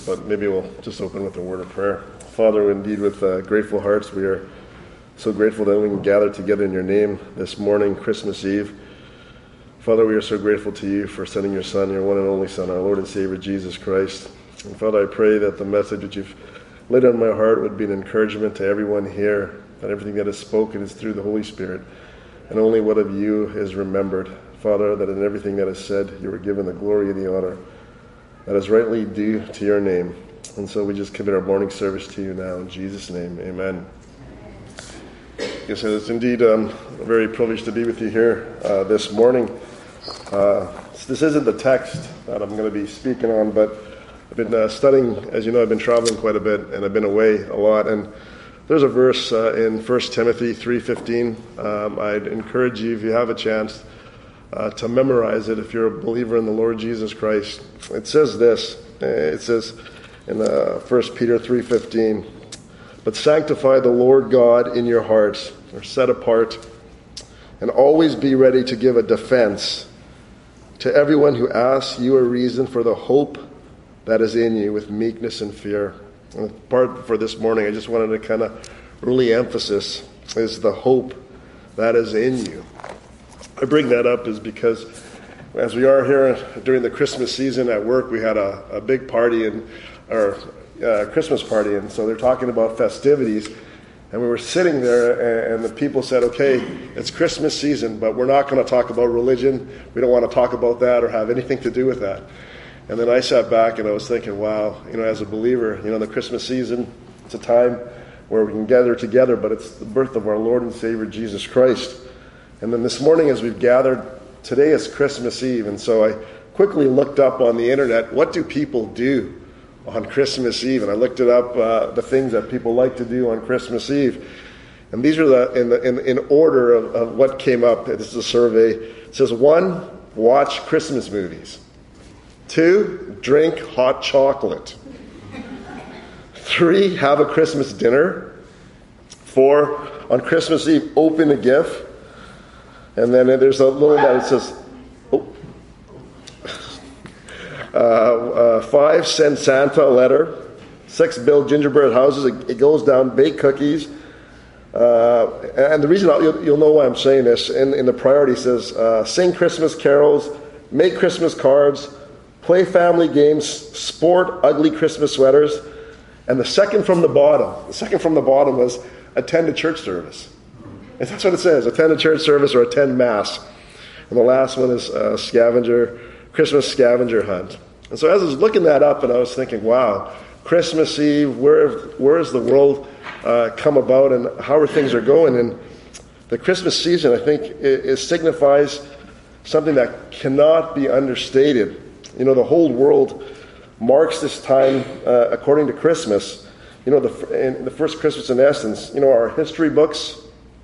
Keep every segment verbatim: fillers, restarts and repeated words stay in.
But maybe we'll just open with a word of prayer. Father, indeed, with uh, grateful hearts, we are so grateful that we can gather together in your name this morning, Christmas Eve. Father, we are so grateful to you for sending your Son, your one and only Son, our Lord and Savior, Jesus Christ. And Father, I pray that the message that you've laid on my heart would be an encouragement to everyone here, that everything that is spoken is through the Holy Spirit, and only what of you is remembered. Father, that in everything that is said, you are given the glory and the honor that is rightly due to your name. And so we just commit our morning service to you now. In Jesus' name, amen. Yes, it's indeed um, very privileged to be with you here uh, this morning. Uh, this isn't the text that I'm going to be speaking on, but I've been uh, studying, as you know, I've been traveling quite a bit, and I've been away a lot. And there's a verse uh, in First Timothy three fifteen. Um, I'd encourage you, if you have a chance, Uh, to memorize it if you're a believer in the Lord Jesus Christ. It says this, it says in uh, First Peter three fifteen, "But sanctify the Lord God in your hearts," or set apart, "and always be ready to give a defense to everyone who asks you a reason for the hope that is in you with meekness and fear." And the part for this morning, I just wanted to kind of really emphasize is the hope that is in you. I bring that up is because as we are here during the Christmas season at work, we had a, a big party and our uh, Christmas party, and so they're talking about festivities, and we were sitting there, and, and the people said, "Okay, it's Christmas season, but we're not going to talk about religion. We don't want to talk about that or have anything to do with that." And then I sat back and I was thinking, wow, you know, as a believer, you know, the Christmas season, it's a time where we can gather together, but it's the birth of our Lord and Savior Jesus Christ. And then this morning as we've gathered, today is Christmas Eve, and so I quickly looked up on the internet, what do people do on Christmas Eve? And I looked it up, uh, the things that people like to do on Christmas Eve. And these are the in the, in, in order of, of what came up. This is a survey. It says, one, watch Christmas movies. Two, drink hot chocolate. Three, have a Christmas dinner. Four, on Christmas Eve, open a gift. And then there's a little that says, oh. uh, uh, five, send Santa a letter. Six, build gingerbread houses. It, it goes down, bake cookies. Uh, and the reason, I'll, you'll, you'll know why I'm saying this, in, in the priority says, uh, sing Christmas carols, make Christmas cards, play family games, sport ugly Christmas sweaters. And the second from the bottom, the second from the bottom was attend a church service. And that's what it says, attend a church service or attend Mass. And the last one is uh, scavenger, Christmas scavenger hunt. And so as I was looking that up, and I was thinking, wow, Christmas Eve, where where has the world uh, come about and how are things are going? And the Christmas season, I think, it, it signifies something that cannot be understated. You know, the whole world marks this time uh, according to Christmas. You know, the, in the first Christmas in essence, you know, our history books,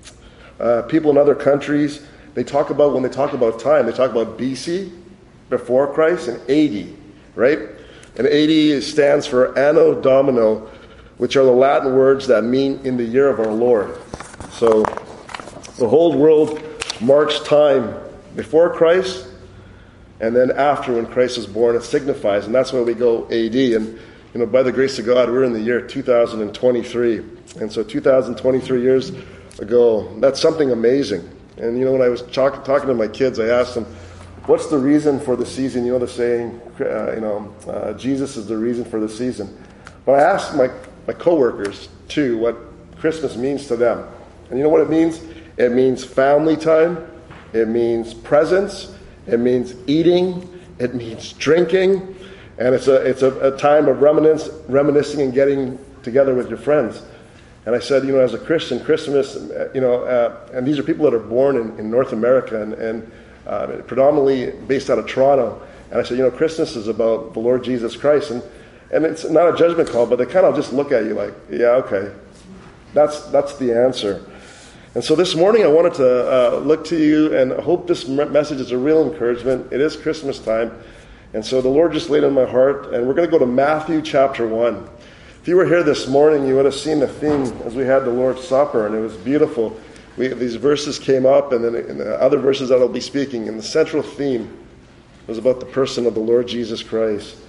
Uh, people in other countries, they talk about, when they talk about time, they talk about B C, before Christ, and A D, right? And A D stands for Anno Domino, which are the Latin words that mean in the year of our Lord. So the whole world marks time before Christ, and then after when Christ is born, it signifies, and that's why we go A D. And, you know, by the grace of God, we're in the year two thousand twenty-three. And so two thousand twenty-three years ago, that's something amazing. And you know, when I was talk, talking to my kids, I asked them, what's the reason for the season? You know, the saying, uh, you know, uh, Jesus is the reason for the season. But I asked my, my coworkers, too, what Christmas means to them. And you know what it means? It means family time. It means presents. It means eating. It means drinking. And it's a it's a, a time of reminisce, reminiscing and getting together with your friends. And I said, you know, as a Christian, Christmas, you know, uh, and these are people that are born in, in North America and, and uh, predominantly based out of Toronto. And I said, you know, Christmas is about the Lord Jesus Christ. And, and it's not a judgment call, but they kind of just look at you like, yeah, okay, that's that's the answer. And so this morning I wanted to uh, look to you and hope this message is a real encouragement. It is Christmas time. And so the Lord just laid on my heart, and we're going to go to Matthew chapter one. If you were here this morning, you would have seen the theme as we had the Lord's Supper, and it was beautiful. We, these verses came up, and then in the other verses that I'll be speaking, and the central theme was about the person of the Lord Jesus Christ.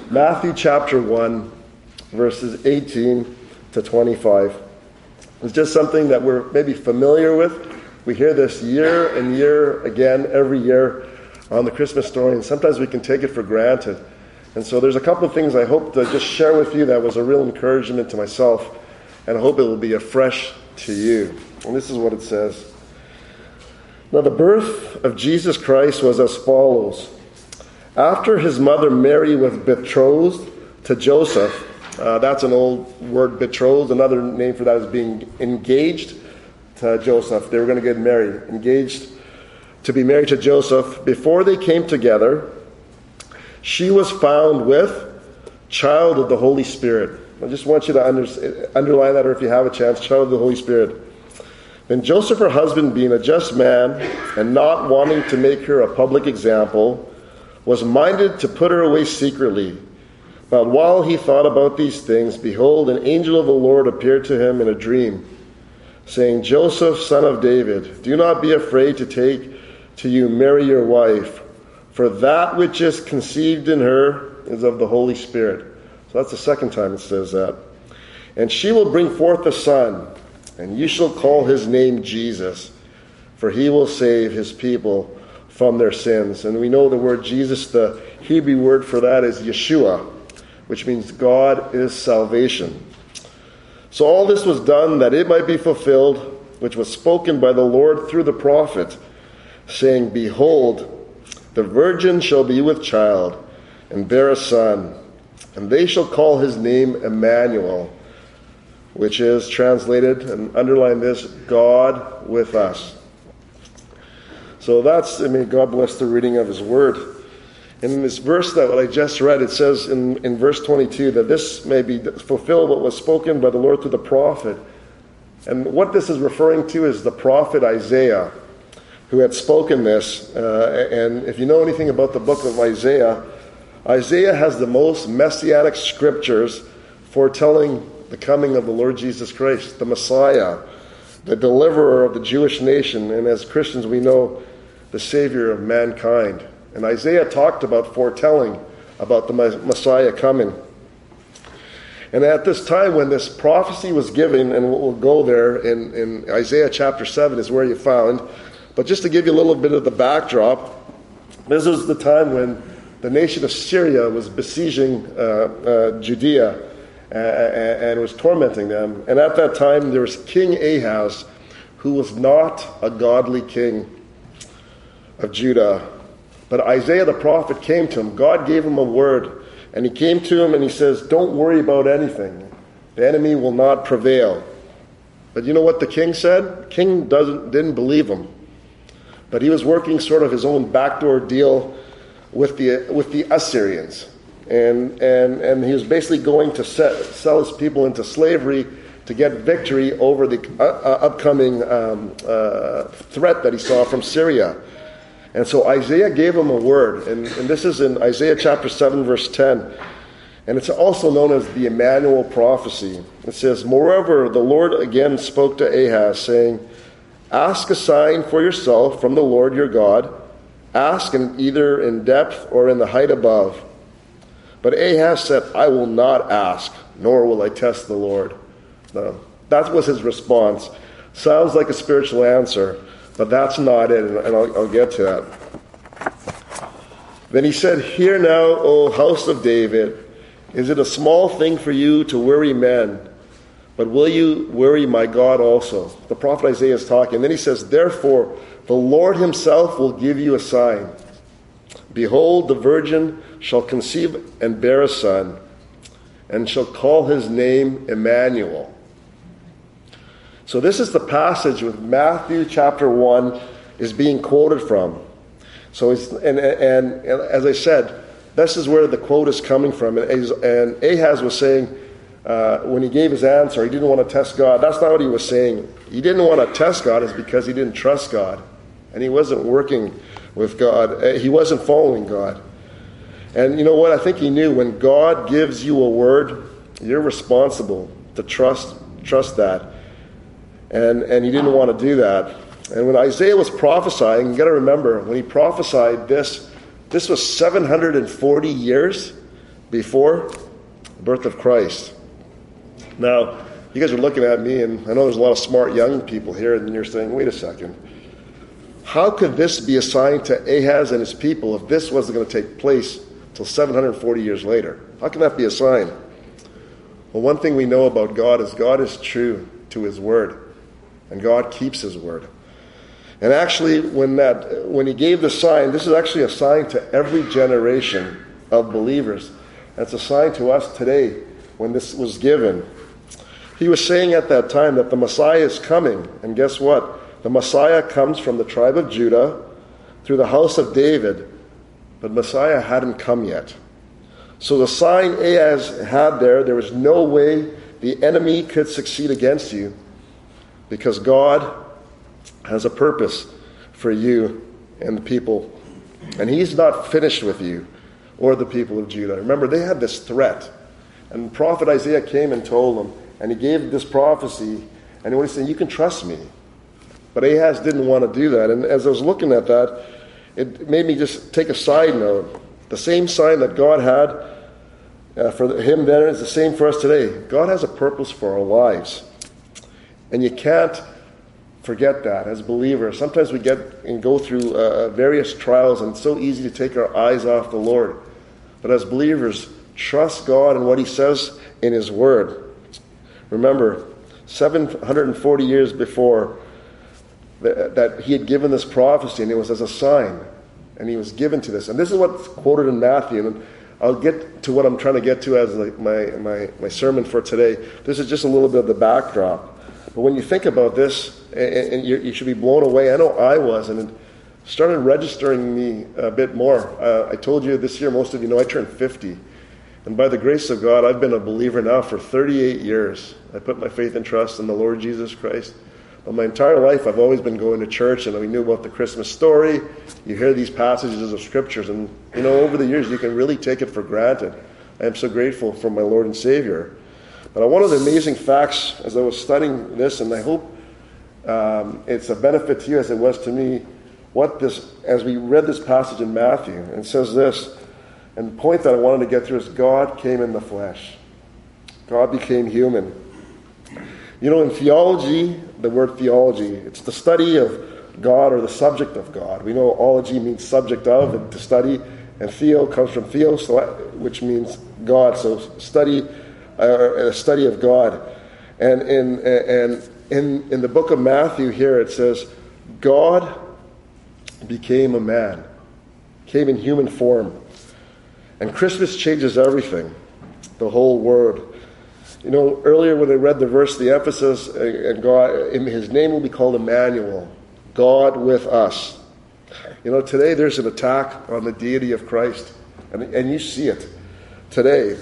Matthew chapter one, verses eighteen to twenty-five. It's just something that we're maybe familiar with. We hear this year and year again, every year on the Christmas story, and sometimes we can take it for granted. And so there's a couple of things I hope to just share with you that was a real encouragement to myself, and I hope it will be afresh to you. And this is what it says. Now the birth of Jesus Christ was as follows. After his mother Mary was betrothed to Joseph, uh, that's an old word, betrothed, another name for that is being engaged to Joseph. They were going to get married, engaged to be married to Joseph. Before they came together, she was found with child of the Holy Spirit. I just want you to under, underline that, or if you have a chance, child of the Holy Spirit. Then Joseph, her husband, being a just man and not wanting to make her a public example, was minded to put her away secretly. But while he thought about these things, behold, an angel of the Lord appeared to him in a dream, saying, Joseph, son of David, do not be afraid to take to you Mary your wife, for that which is conceived in her is of the Holy Spirit. So that's the second time it says that. And she will bring forth a son, and you shall call his name Jesus, for he will save his people from their sins. And we know the word Jesus, the Hebrew word for that is Yeshua, which means God is salvation. So all this was done that it might be fulfilled, which was spoken by the Lord through the prophet, saying, Behold, the virgin shall be with child, and bear a son, and they shall call his name Emmanuel, which is translated, and underline this, God with us. So that's, I mean, God bless the reading of his word. And in this verse that I just read, it says in, in verse twenty-two that this may be fulfilled what was spoken by the Lord through the prophet. And what this is referring to is the prophet Isaiah, who had spoken this. Uh, and if you know anything about the book of Isaiah, Isaiah has the most messianic scriptures foretelling the coming of the Lord Jesus Christ, the Messiah, the deliverer of the Jewish nation, and as Christians we know, the Savior of mankind. And Isaiah talked about foretelling about the Messiah coming. And at this time when this prophecy was given, and we'll go there in, in Isaiah chapter seven is where you found, but just to give you a little bit of the backdrop, this was the time when the nation of Syria was besieging uh, uh, Judea uh, and was tormenting them. And at that time there was King Ahaz, who was not a godly king of Judah. But Isaiah the prophet came to him. God gave him a word. And he came to him and he says, don't worry about anything. The enemy will not prevail. But you know what the king said? King doesn't didn't believe him. But he was working sort of his own backdoor deal with the with the Assyrians. And and, and he was basically going to set, sell his people into slavery to get victory over the uh, uh, upcoming um, uh, threat that he saw from Syria. And so Isaiah gave him a word, and, and this is in Isaiah chapter seven, verse ten. And it's also known as the Emmanuel prophecy. It says, Moreover, the Lord again spoke to Ahaz, saying, Ask a sign for yourself from the Lord your God. Ask in either in depth or in the height above. But Ahaz said, I will not ask, nor will I test the Lord. No, that was his response. Sounds like a spiritual answer. But that's not it, and I'll, I'll get to that. Then he said, Hear now, O house of David, is it a small thing for you to worry men? But will you worry my God also? The prophet Isaiah is talking. And then he says, Therefore, the Lord himself will give you a sign. Behold, the virgin shall conceive and bear a son, and shall call his name Emmanuel. So this is the passage with Matthew chapter one is being quoted from. So it's, and, and, and as I said, this is where the quote is coming from. And, and Ahaz was saying, uh, when he gave his answer, he didn't want to test God. That's not what he was saying. He didn't want to test God is because he didn't trust God. And he wasn't working with God. He wasn't following God. And you know what? I think he knew when God gives you a word, you're responsible to trust trust that. And and he didn't want to do that. And when Isaiah was prophesying, you got to remember, when he prophesied this, this was seven hundred forty years before the birth of Christ. Now, you guys are looking at me, and I know there's a lot of smart young people here, and you're saying, wait a second. How could this be a sign to Ahaz and his people if this wasn't going to take place until seven hundred forty years later? How can that be a sign? Well, one thing we know about God is God is true to his word, and God keeps his word. And actually, when that when he gave the sign, this is actually a sign to every generation of believers. And it's a sign to us today when this was given. He was saying at that time that the Messiah is coming. And guess what? The Messiah comes from the tribe of Judah through the house of David. But Messiah hadn't come yet. So the sign Ahaz had there, there was no way the enemy could succeed against you, because God has a purpose for you and the people. And he's not finished with you or the people of Judah. Remember, they had this threat. And prophet Isaiah came and told them, and he gave this prophecy, and he was saying, you can trust me. But Ahaz didn't want to do that. And as I was looking at that, it made me just take a side note. The same sign that God had uh, for him then is the same for us today. God has a purpose for our lives. And you can't forget that as believers. Sometimes we get and go through uh, various trials, and it's so easy to take our eyes off the Lord. But as believers, trust God and what he says in his word. Remember, seven hundred forty years before that, that he had given this prophecy, and it was as a sign, and he was given to this. And this is what's quoted in Matthew, and I'll get to what I'm trying to get to as like my, my, my sermon for today. This is just a little bit of the backdrop. But when you think about this, and, and you, you should be blown away. I know I was, and it started registering me a bit more. Uh, I told you this year, most of you know, I turned fifty. And by the grace of God, I've been a believer now for thirty-eight years. I put my faith and trust in the Lord Jesus Christ. But my entire life, I've always been going to church, and we knew about the Christmas story. You hear these passages of scriptures, and you know, over the years, you can really take it for granted. I am so grateful for my Lord and Savior. But one of the amazing facts, as I was studying this, and I hope um, it's a benefit to you as it was to me, what this, as we read this passage in Matthew, and it says this, and the point that I wanted to get through is God came in the flesh. God became human. You know, in theology, the word theology, it's the study of God or the subject of God. We know ology means subject of, and to study, and theo comes from theos, which means God. So study, uh, a study of God. And in and in in the book of Matthew here, it says, God became a man, came in human form. And Christmas changes everything, the whole world. You know, earlier when I read the verse, the emphasis, and God, in his name will be called Emmanuel, God with us. You know, today there's an attack on the deity of Christ, and, and you see it today.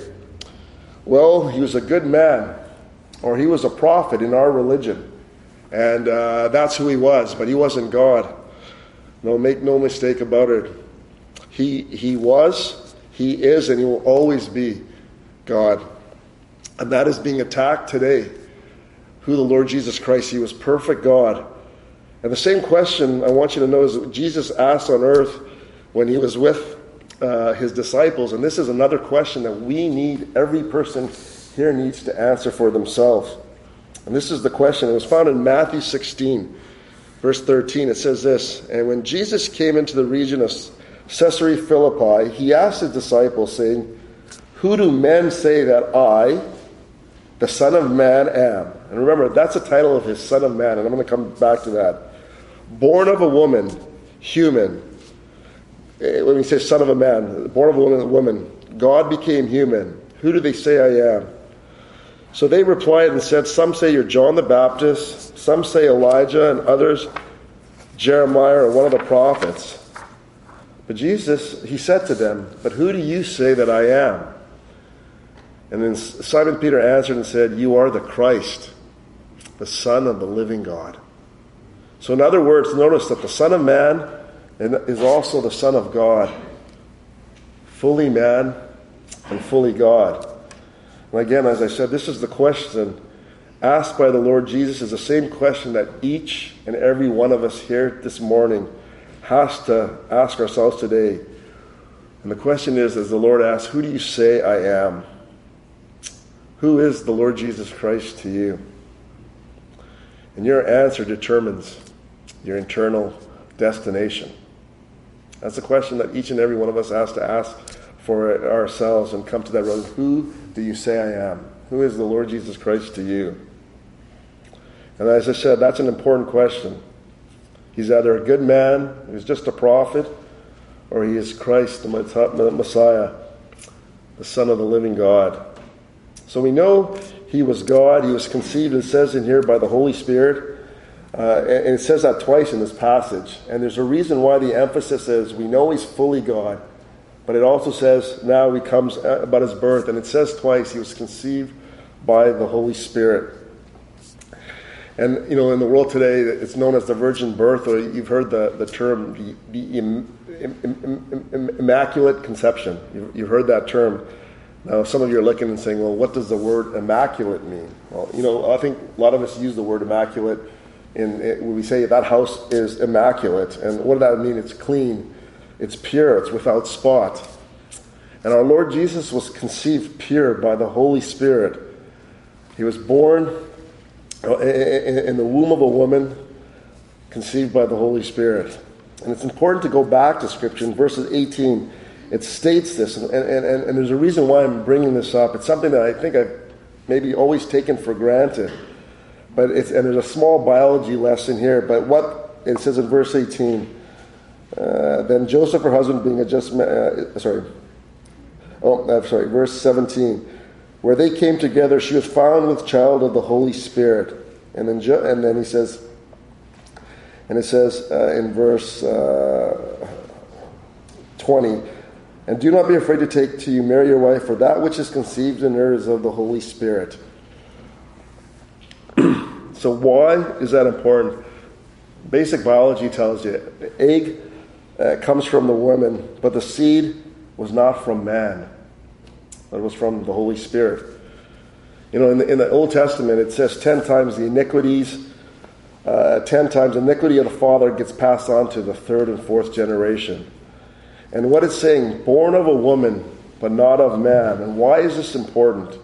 Well, he was a good man, or he was a prophet in our religion, and uh, that's who he was, but he wasn't God. No, make no mistake about it. He he was, he is, and he will always be God. And that is being attacked today. Who the Lord Jesus Christ, he was perfect God. And the same question I want you to know is that Jesus asked on earth when he was with uh, his disciples. And this is another question that we need, every person here needs to answer for themselves. And this is the question. It was found in Matthew sixteen, verse thirteen. It says this, and when Jesus came into the region of Caesarea Philippi, he asked his disciples, saying, who do men say that I, the Son of Man, am? And remember, that's the title of his Son of Man, and I'm going to come back to that. Born of a woman, human. When we say Son of a Man, born of a woman, woman, God became human. Who do they say I am? So they replied and said, some say you're John the Baptist, some say Elijah, and others Jeremiah or one of the prophets. But Jesus, he said to them, but who do you say that I am? And then Simon Peter answered and said, you are the Christ, the Son of the living God. So in other words, notice that the Son of Man is also the Son of God. Fully man and fully God. And again, as I said, this is the question asked by the Lord Jesus, is the same question that each and every one of us here this morning has to ask ourselves today. And the question is, as the Lord asks, who do you say I am? Who is the Lord Jesus Christ to you? And your answer determines your eternal destination. That's the question that each and every one of us has to ask for ourselves and come to that road. Who do you say I am? Who is the Lord Jesus Christ to you? And as I said, that's an important question. He's either a good man, he's just a prophet, or he is Christ, the Messiah, the Son of the living God. So we know he was God. He was conceived, it says in here, by the Holy Spirit. Uh, and it says that twice in this passage. And there's a reason why the emphasis is we know he's fully God. But it also says now he comes about his birth. And it says twice he was conceived by the Holy Spirit. And, you know, in the world today, it's known as the virgin birth, or you've heard the, the term, the, the im, im, im, im, immaculate conception. You've, you've heard that term. Now, some of you are looking and saying, well, what does the word immaculate mean? Well, you know, I think a lot of us use the word immaculate in, in when we say that house is immaculate. And what does that mean? It's clean, it's pure, it's without spot. And our Lord Jesus was conceived pure by the Holy Spirit. He was born in the womb of a woman, conceived by the Holy Spirit. And it's important to go back to Scripture. In verses eighteen, it states this, and, and, and, and there's a reason why I'm bringing this up. It's something that I think I've maybe always taken for granted. But it's, and there's a small biology lesson here. But what it says in verse eighteen, uh, then Joseph, her husband, being a just man, uh, sorry, oh, I'm sorry, verse seventeen. Where they came together, she was found with child of the Holy Spirit. And then, and then he says, and it says uh, in verse uh, twenty, and do not be afraid to take to you Mary your wife, for that which is conceived in her is of the Holy Spirit. So why is that important? Basic biology tells you the egg uh, comes from the woman, but the seed was not from man. It was from the Holy Spirit. You know, in the, in the Old Testament, it says ten times the iniquities, uh, ten times the iniquity of the father gets passed on to the third and fourth generation. And what it's saying, born of a woman, but not of man. And why is this important?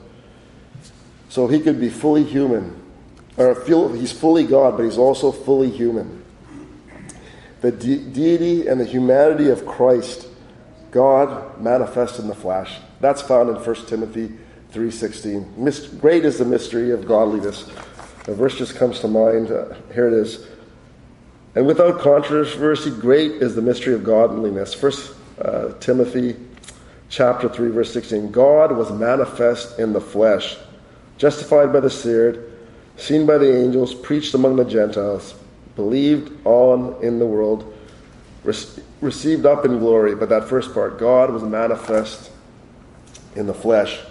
So he could be fully human. Or feel, he's fully God, but he's also fully human. The de- deity and the humanity of Christ, God manifest in the flesh. That's found in First Timothy three sixteen. Myst- great is the mystery of godliness. The verse just comes to mind. Uh, here it is. And without controversy, great is the mystery of godliness. First uh, Timothy chapter three, verse sixteen. God was manifest in the flesh, justified by the Spirit, seen by the angels, preached among the Gentiles, believed on in the world, re- received up in glory. But that first part, God was manifest in the flesh.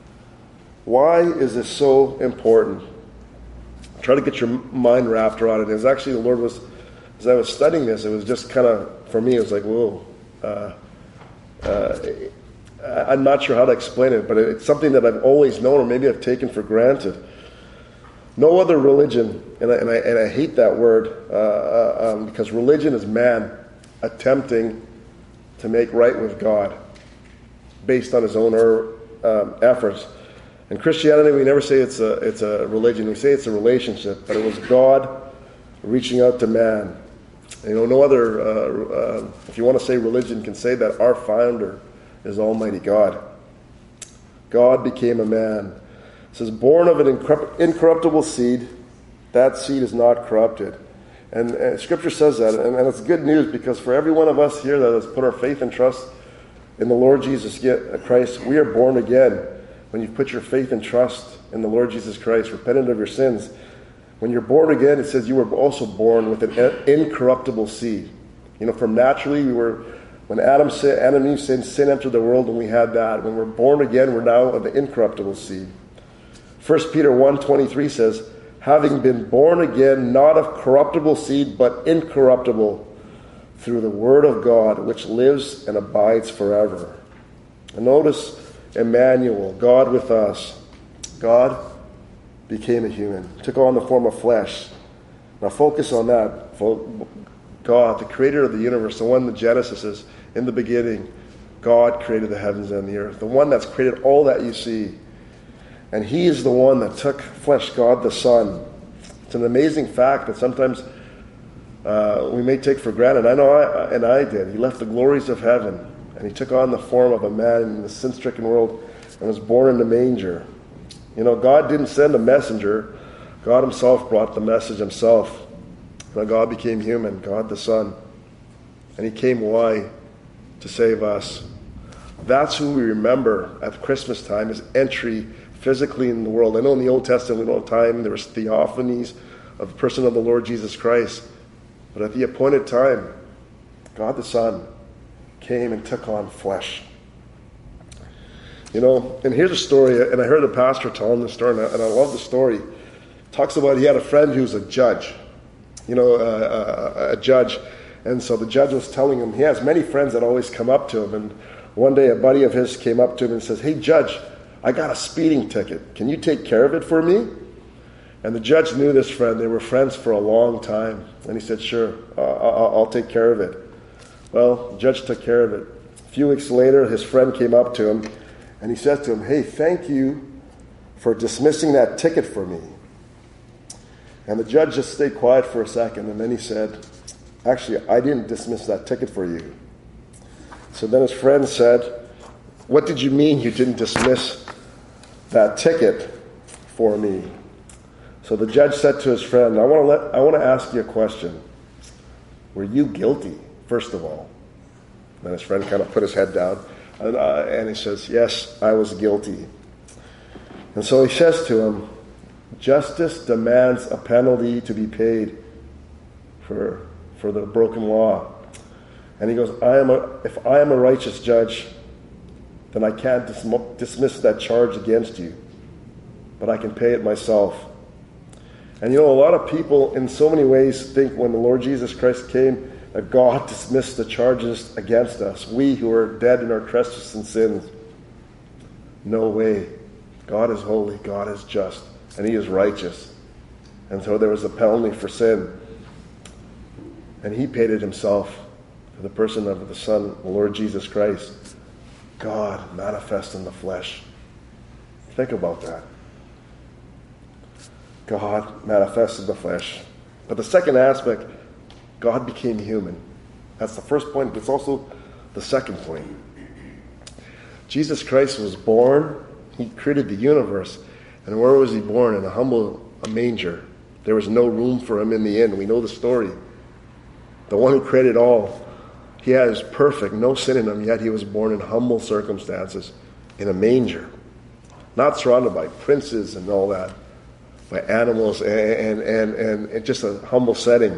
Why is this so important? Try to get your mind wrapped around it. It was actually the Lord was, as I was studying this, it was just kind of, for me, it was like, whoa. Uh, uh, I'm not sure how to explain it, but it's something that I've always known, or maybe I've taken for granted. No other religion, and I, and I, and I hate that word, uh, uh, um, because religion is man attempting to make right with God based on his own um, efforts. In Christianity, we never say it's a it's a religion. We say it's a relationship, but it was God reaching out to man. You know, no other, uh, uh, if you want to say religion, can say that our founder is Almighty God. God became a man. It says, born of an incorruptible seed, that seed is not corrupted. And, and Scripture says that, and, and it's good news, because for every one of us here that has put our faith and trust in the Lord Jesus Christ, we are born again. When you put your faith and trust in the Lord Jesus Christ, repented of your sins, when you're born again, it says you were also born with an incorruptible seed. You know, from naturally, we were, when Adam, Adam and Eve sinned, sin entered the world, and we had that. When we're born again, we're now of the incorruptible seed. First Peter one twenty-three says, having been born again, not of corruptible seed, but incorruptible, through the word of God, which lives and abides forever. And notice, Emmanuel, God with us. God became a human, took on the form of flesh. Now focus on that. God, the creator of the universe, the one that Genesis is, in the beginning, God created the heavens and the earth, the one that's created all that you see. And he is the one that took flesh, God the Son. It's an amazing fact that sometimes uh, we may take for granted. I know I, and I did. He left the glories of heaven, and he took on the form of a man in the sin-stricken world and was born in the manger. You know, God didn't send a messenger. God himself brought the message himself. When God became human, God the Son. And he came why? To save us. That's who we remember at Christmas time, his entry physically in the world. I know in the Old Testament, we don't have time, there was theophanies of the person of the Lord Jesus Christ. But at the appointed time, God the Son came and took on flesh. You know, and here's a story, and I heard the pastor telling the story, and I, and I love the story. Talks about he had a friend who was a judge, you know, uh, a, a judge. And so the judge was telling him, he has many friends that always come up to him. And one day a buddy of his came up to him and says, "Hey, Judge, I got a speeding ticket. Can you take care of it for me?" And the judge knew this friend. They were friends for a long time. And he said, "Sure, uh, I'll, I'll take care of it." Well, the judge took care of it. A few weeks later, his friend came up to him, and he said to him, "Hey, thank you for dismissing that ticket for me." And the judge just stayed quiet for a second, and then he said, "Actually, I didn't dismiss that ticket for you." So then his friend said, "What did you mean you didn't dismiss that ticket for me?" So the judge said to his friend, I want to let, I want to ask you a question. Were you guilty, first of all? And then his friend kind of put his head down, and, uh, and he says, "Yes, I was guilty." And so he says to him, "Justice demands a penalty to be paid for, for the broken law." And he goes, I am a, if I am a righteous judge, then I can't dis- dismiss that charge against you, but I can pay it myself. And you know, a lot of people in so many ways think when the Lord Jesus Christ came that God dismissed the charges against us, we who are dead in our trespasses and sins. No way. God is holy, God is just, and he is righteous. And so there was a penalty for sin. And he paid it himself for the person of the Son, the Lord Jesus Christ. God manifest in the flesh. Think about that. God manifested in the flesh. But the second aspect, God became human. That's the first point, but it's also the second point. Jesus Christ was born. He created the universe. And where was he born? In a humble a manger. There was no room for him in the inn. We know the story. The one who created all, he is perfect, no sin in him, yet he was born in humble circumstances, in a manger. Not surrounded by princes and all that, by animals, and, and, and, and just a humble setting.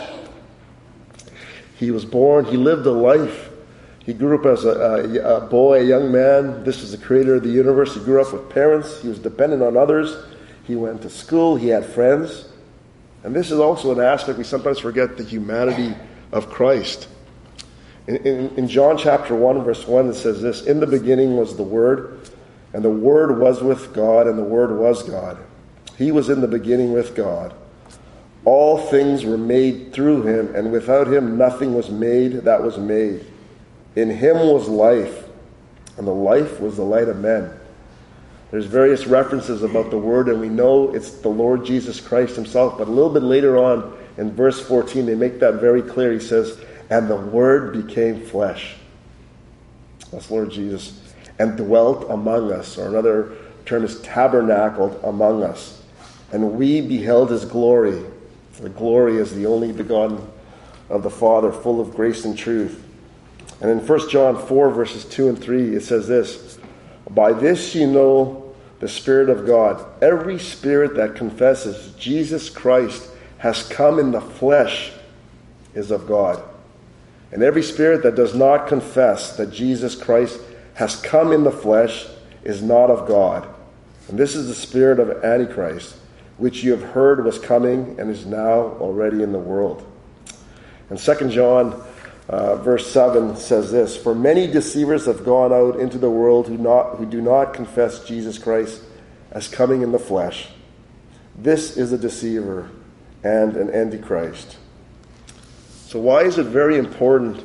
He was born, he lived a life. He grew up as a, a, a boy, a young man. This is the creator of the universe. He grew up with parents. He was dependent on others. He went to school. He had friends. And this is also an aspect we sometimes forget, the humanity of Christ. In, in, in John chapter one, verse one, it says this, "In the beginning was the Word, and the Word was with God, and the Word was God. He was in the beginning with God. All things were made through him, and without him nothing was made that was made. In him was life, and the life was the light of men." There's various references about the Word, and we know it's the Lord Jesus Christ himself. But a little bit later on, in verse fourteen, they make that very clear. He says, "And the Word became flesh." That's Lord Jesus. "And dwelt among us," or another term is tabernacled among us. "And we beheld his glory." The glory is the only begotten of the Father, full of grace and truth. And in First John four, verses two and three, it says this, "By this you know the Spirit of God. Every spirit that confesses Jesus Christ has come in the flesh is of God. And every spirit that does not confess that Jesus Christ has come in the flesh is not of God. And this is the spirit of Antichrist, which you have heard was coming and is now already in the world." And Second John uh, verse seven says this, "For many deceivers have gone out into the world who not who do not confess Jesus Christ as coming in the flesh. This is a deceiver and an antichrist." So why is it very important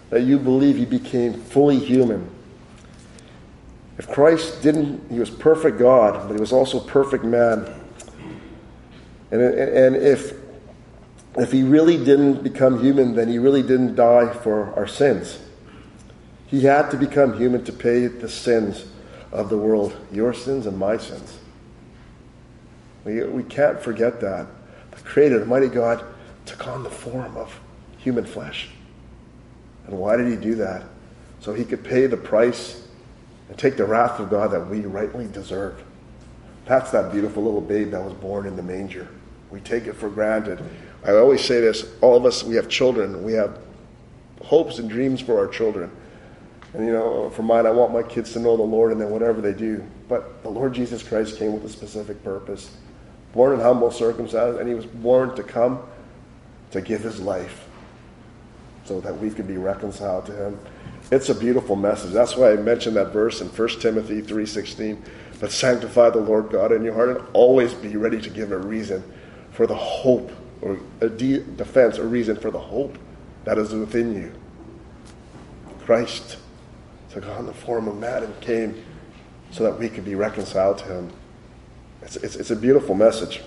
that you believe he became fully human. If Christ didn't, he was perfect God, but he was also perfect man. And, and if, if he really didn't become human, then he really didn't die for our sins. He had to become human to pay the sins of the world, your sins and my sins. We, we can't forget that. The Creator, the mighty God, took on the form of human flesh. And why did he do that? So he could pay the price and take the wrath of God that we rightly deserve. That's that beautiful little babe that was born in the manger. We take it for granted. I always say this, all of us, we have children. We have hopes and dreams for our children. And, you know, for mine, I want my kids to know the Lord and then whatever they do. But the Lord Jesus Christ came with a specific purpose. Born in humble circumstances, and he was born to come to give his life so that we could be reconciled to him. It's a beautiful message. That's why I mentioned that verse in First Timothy three sixteen. But sanctify the Lord God in your heart and always be ready to give a reason for the hope, or a de- defense, a reason for the hope that is within you. Christ took on the form of man and came so that we could be reconciled to him. It's, it's, it's a beautiful message.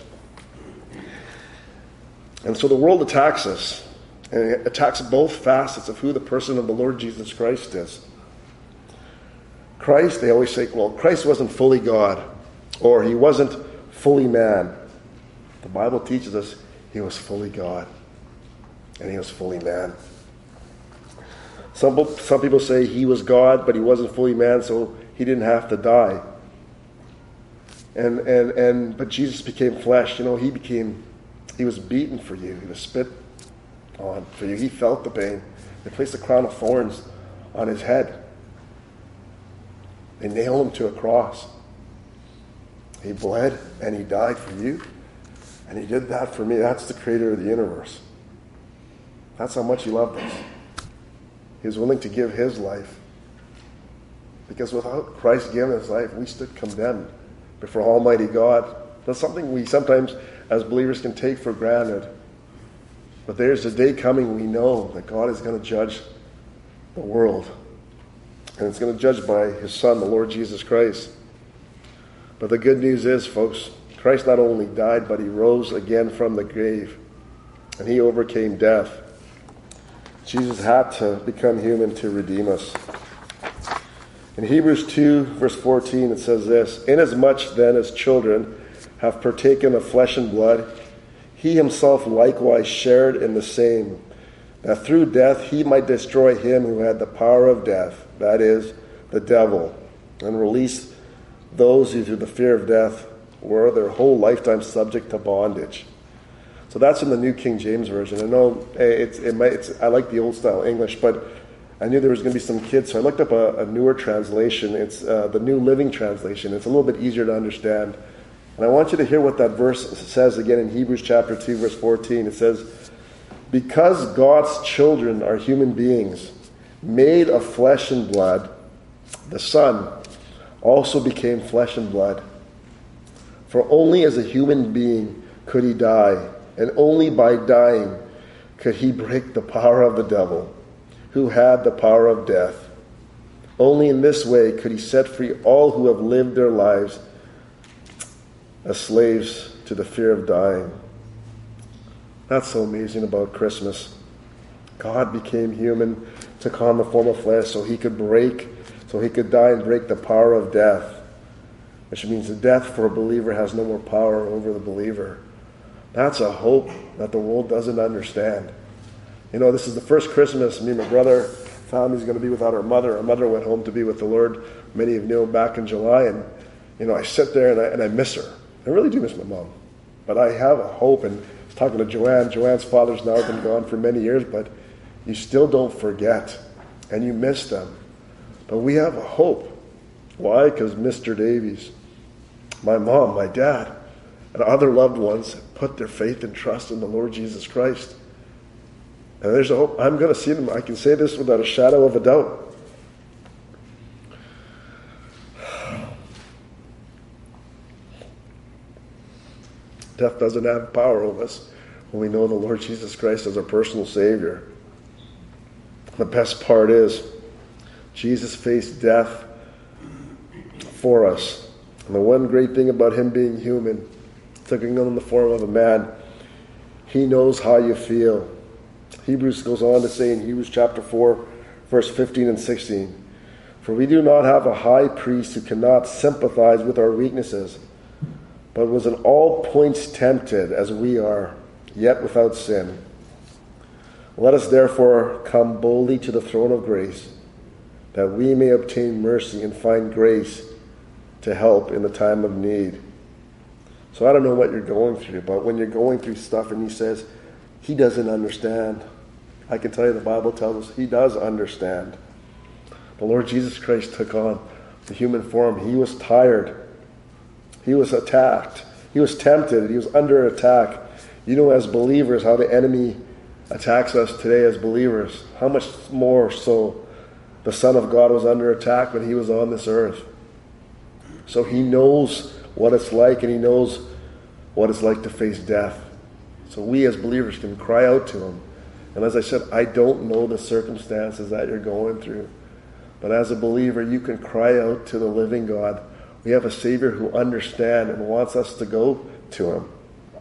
And so the world attacks us. And it attacks both facets of who the person of the Lord Jesus Christ is. Christ, they always say, well, Christ wasn't fully God, or he wasn't fully man. The Bible teaches us he was fully God, and he was fully man. Some, some people say he was God, but he wasn't fully man, so he didn't have to die. And and and but Jesus became flesh. You know, he became, he was beaten for you. He was spit on for you. He felt the pain. They placed a crown of thorns on his head. They nailed him to a cross. He bled and he died for you. And he did that for me. That's the creator of the universe. That's how much he loved us. He was willing to give his life. Because without Christ giving his life, we stood condemned before Almighty God. That's something we sometimes as believers can take for granted. But there's a day coming, we know that God is going to judge the world. And it's going to judge by his Son, the Lord Jesus Christ. But the good news is, folks, Christ not only died, but he rose again from the grave. And he overcame death. Jesus had to become human to redeem us. In Hebrews two, verse fourteen, it says this, "Inasmuch then as children have partaken of flesh and blood, he himself likewise shared in the same, that through death he might destroy him who had the power of death, that is, the devil, and release those who through the fear of death were their whole lifetime subject to bondage." So that's in the New King James Version. I know it's, it might, it's, I like the old style English, but I knew there was going to be some kids, so I looked up a, a newer translation. It's uh, the New Living Translation. It's a little bit easier to understand. And I want you to hear what that verse says again in Hebrews chapter two, verse fourteen. It says, "Because God's children are human beings, made of flesh and blood, the Son also became flesh and blood. For only as a human being could he die, and only by dying could he break the power of the devil, who had the power of death. Only in this way could he set free all who have lived their lives as slaves to the fear of dying." That's so amazing about Christmas. God became human, took on the form of flesh so he could break, so he could die and break the power of death. Which means that death for a believer has no more power over the believer. That's a hope that the world doesn't understand. You know, this is the first Christmas me and my brother, family's going to be without our mother. Our mother went home to be with the Lord. Many of you know back in July. And, you know, I sit there and I, and I miss her. I really do miss my mom. But I have a hope. And I was talking to Joanne. Joanne's father's now been gone for many years. But you still don't forget. And you miss them. But we have a hope. Why? Because Mister Davies, my mom, my dad, and other loved ones put their faith and trust in the Lord Jesus Christ. And there's a hope. I'm going to see them. I can say this without a shadow of a doubt. Death doesn't have power over us when we know the Lord Jesus Christ as our personal Savior. The best part is, Jesus faced death for us. And the one great thing about him being human, taking on the form of a man, he knows how you feel. Hebrews goes on to say in Hebrews chapter four, verse fifteen and sixteen, "For we do not have a high priest who cannot sympathize with our weaknesses, but was in all points tempted as we are, yet without sin. Let us therefore come boldly to the throne of grace, that we may obtain mercy and find grace to help in the time of need." So I don't know what you're going through, but when you're going through stuff and he says he doesn't understand, I can tell you the Bible tells us he does understand. The Lord Jesus Christ took on the human form. He was tired. He was attacked. He was tempted. He was under attack. You know, as believers, how the enemy attacks us today as believers. How much more so the Son of God was under attack when he was on this earth. So he knows what it's like, and he knows what it's like to face death. So we as believers can cry out to him. And as I said, I don't know the circumstances that you're going through. But as a believer, you can cry out to the living God. We have a Savior who understands and wants us to go to him.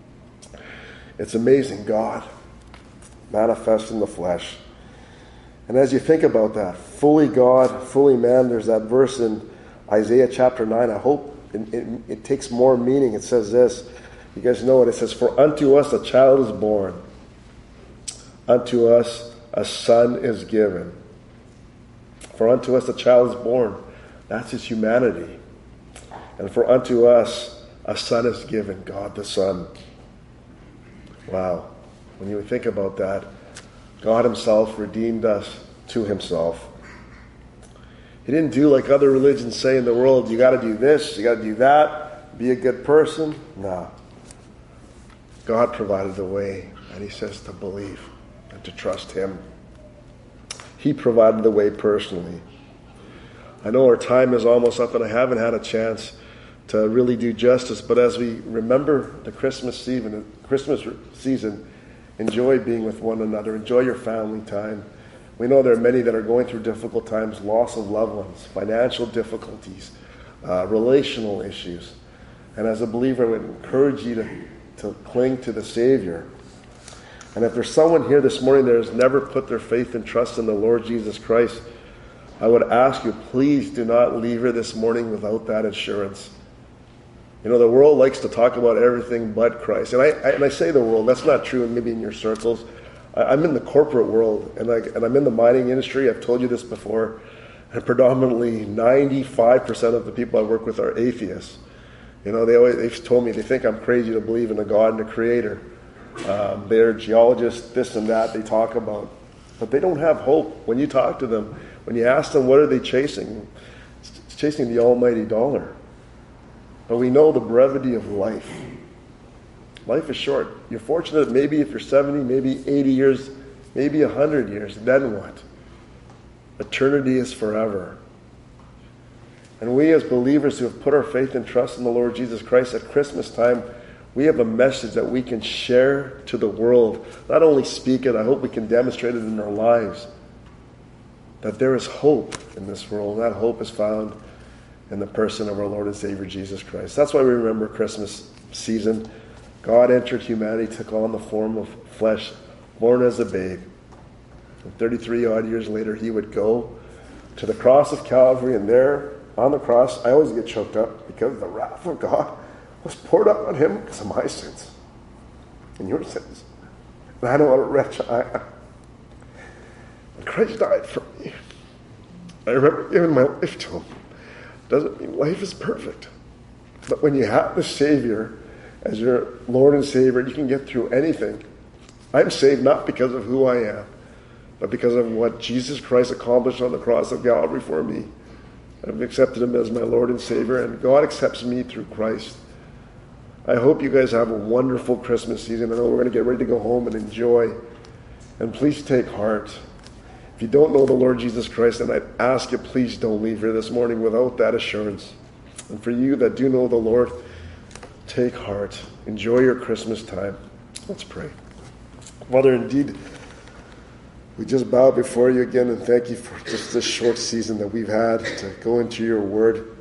It's amazing, God manifest in the flesh. And as you think about that, fully God, fully man, there's that verse in Isaiah chapter nine. I hope it, it, it takes more meaning. It says this. You guys know it. It says, "For unto us a child is born. Unto us a son is given." For unto us a child is born. That's his humanity. And for unto us a son is given, God the Son. Wow. When you think about that, God himself redeemed us to himself. He didn't do like other religions say in the world, you got to do this, you got to do that, be a good person. No. God provided the way, and he says to believe and to trust him. He provided the way personally. I know our time is almost up, and I haven't had a chance to really do justice, but as we remember the Christmas season, Christmas season, enjoy being with one another, enjoy your family time. We know there are many that are going through difficult times, loss of loved ones, financial difficulties, uh, relational issues. And as a believer, I would encourage you to, to cling to the Savior. And if there's someone here this morning that has never put their faith and trust in the Lord Jesus Christ, I would ask you, please do not leave here this morning without that assurance. You know, the world likes to talk about everything but Christ. And I, I, and I say the world, that's not true maybe in your circles. I, I'm in the corporate world, and, I, and I'm in the mining industry. I've told you this before. And predominantly ninety-five percent of the people I work with are atheists. You know, they always, they've told me they think I'm crazy to believe in a God and a creator. Um, they're geologists, this and that they talk about. But they don't have hope. When you talk to them, when you ask them what are they chasing, it's chasing the almighty dollar. But we know the brevity of life. Life is short. You're fortunate maybe if you're seventy, maybe eighty years, maybe one hundred years. Then what? Eternity is forever. And we as believers who have put our faith and trust in the Lord Jesus Christ at Christmas time, we have a message that we can share to the world. Not only speak it, I hope we can demonstrate it in our lives. That there is hope in this world. That hope is found in the person of our Lord and Savior Jesus Christ. That's why we remember Christmas season. God entered humanity, took on the form of flesh, born as a babe. And thirty-three odd years later, he would go to the cross of Calvary, and there on the cross, I always get choked up because the wrath of God was poured out on him because of my sins and your sins. And I know what a wretch I am. And Christ died for me. I remember giving my life to him. Doesn't mean life is perfect. But when you have the Savior as your Lord and Savior, you can get through anything. I'm saved not because of who I am, but because of what Jesus Christ accomplished on the cross of Calvary for me. I've accepted him as my Lord and Savior, and God accepts me through Christ. I hope you guys have a wonderful Christmas season. I know we're going to get ready to go home and enjoy. And please take heart. If you don't know the Lord Jesus Christ, then I'd ask you, please don't leave here this morning without that assurance. And for you that do know the Lord, take heart. Enjoy your Christmas time. Let's pray. Father, indeed, We just bow before you again and thank you for just this short season that we've had to go into your word.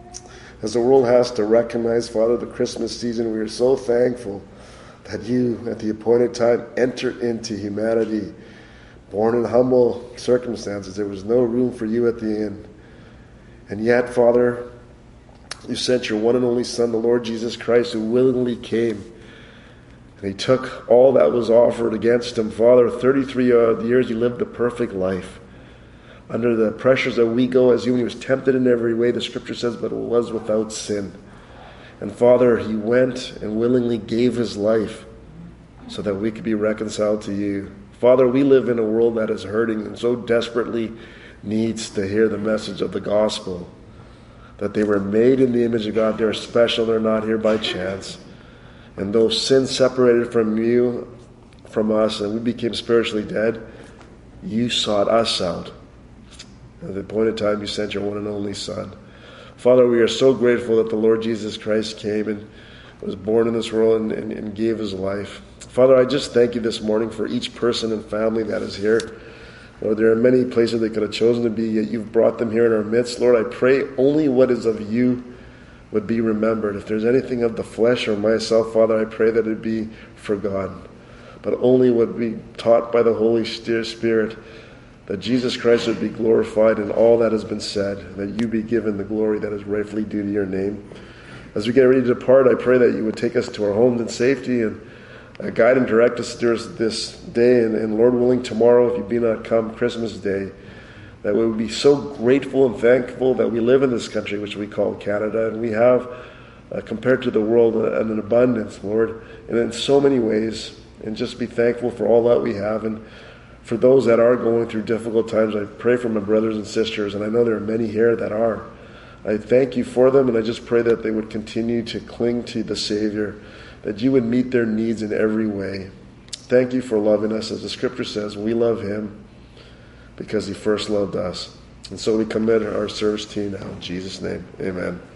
As the world has to recognize, Father, the Christmas season, we are so thankful that you, at the appointed time, entered into humanity. Born in humble circumstances, there was no room for you at the inn. And yet, Father, you sent your one and only Son, the Lord Jesus Christ, who willingly came. And he took all that was offered against him. Father, thirty-three odd years, he lived a perfect life. Under the pressures that we go as human, he was tempted in every way, the scripture says, but it was without sin. And Father, he went and willingly gave his life so that we could be reconciled to you. Father, we live in a world that is hurting and so desperately needs to hear the message of the gospel. That they were made in the image of God, they're special, they're not here by chance. And though sin separated from you, from us, and we became spiritually dead, you sought us out. At the appointed time, you sent your one and only Son. Father, we are so grateful that the Lord Jesus Christ came and was born in this world and, and, and gave his life. Father, I just thank you this morning for each person and family that is here. Lord, there are many places they could have chosen to be, yet you've brought them here in our midst. Lord, I pray only what is of you would be remembered. If there's anything of the flesh or myself, Father, I pray that it be forgotten. But only would be taught by the Holy Spirit, that Jesus Christ would be glorified in all that has been said, that you be given the glory that is rightfully due to your name. As we get ready to depart, I pray that you would take us to our homes in safety and uh, guide and direct us through this day. And, and Lord willing, tomorrow, if you be not come, Christmas Day, that we would be so grateful and thankful that we live in this country, which we call Canada, and we have, uh, compared to the world, uh, an abundance, Lord, and in so many ways, and just be thankful for all that we have. And for those that are going through difficult times, I pray for my brothers and sisters, and I know there are many here that are. I thank you for them, and I just pray that they would continue to cling to the Savior, that you would meet their needs in every way. Thank you for loving us. As the scripture says, we love him because he first loved us. And so we commit our service to you now. In Jesus' name, amen.